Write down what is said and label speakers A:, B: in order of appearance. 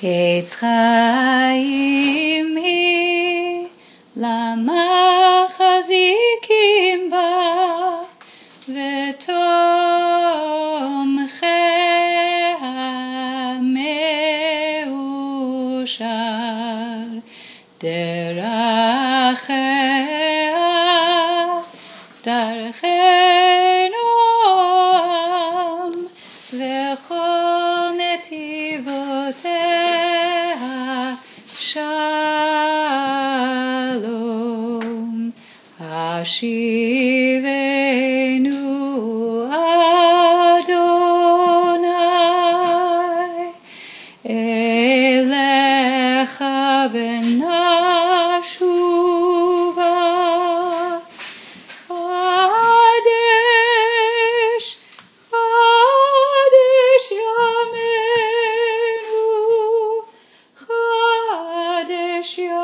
A: עץ חיים היא, למה חזיקים בה, ותומכיה מאושר, דרכיה דרכי נועם, וכל נתיבותיה שלום. השיבנו אדוני אליך ונשובה, חדש חדש ימינו, חדש ימינו.